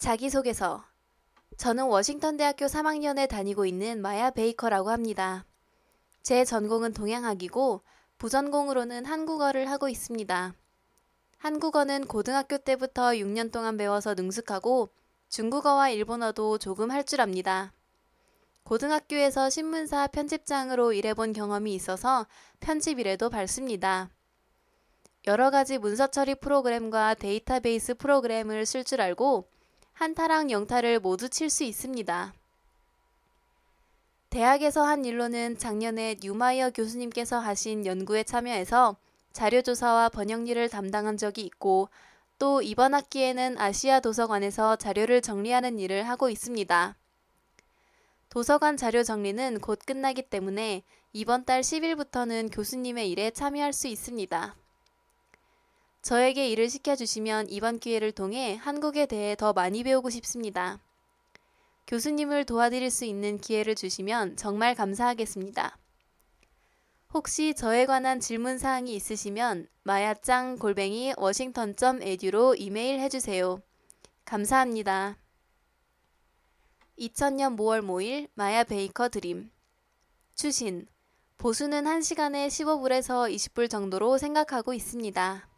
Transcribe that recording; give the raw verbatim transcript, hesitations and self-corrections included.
자기소개서. 저는 워싱턴 대학교 삼 학년에 다니고 있는 마야 베이커라고 합니다. 제 전공은 동양학이고 부전공으로는 한국어를 하고 있습니다. 한국어는 고등학교 때부터 육 년 동안 배워서 능숙하고 중국어와 일본어도 조금 할 줄 압니다. 고등학교에서 신문사 편집장으로 일해본 경험이 있어서 편집 일에도 밝습니다. 여러 가지 문서 처리 프로그램과 데이터베이스 프로그램을 쓸 줄 알고 한타랑 영타를 모두 칠 수 있습니다. 대학에서 한 일로는 작년에 뉴마이어 교수님께서 하신 연구에 참여해서 자료조사와 번역 일을 담당한 적이 있고 또 이번 학기에는 아시아 도서관에서 자료를 정리하는 일을 하고 있습니다. 도서관 자료 정리는 곧 끝나기 때문에 이번 달 십 일부터는 교수님의 일에 참여할 수 있습니다. 저에게 일을 시켜주시면 이번 기회를 통해 한국에 대해 더 많이 배우고 싶습니다. 교수님을 도와드릴 수 있는 기회를 주시면 정말 감사하겠습니다. 혹시 저에 관한 질문사항이 있으시면 마야짱 골뱅이 워싱턴 점 에듀로 이메일 해주세요. 감사합니다. 이천 년 모월 모일 마야 베이커 드림. 추신. 보수는 한 시간에 십오 불에서 이십 불 정도로 생각하고 있습니다.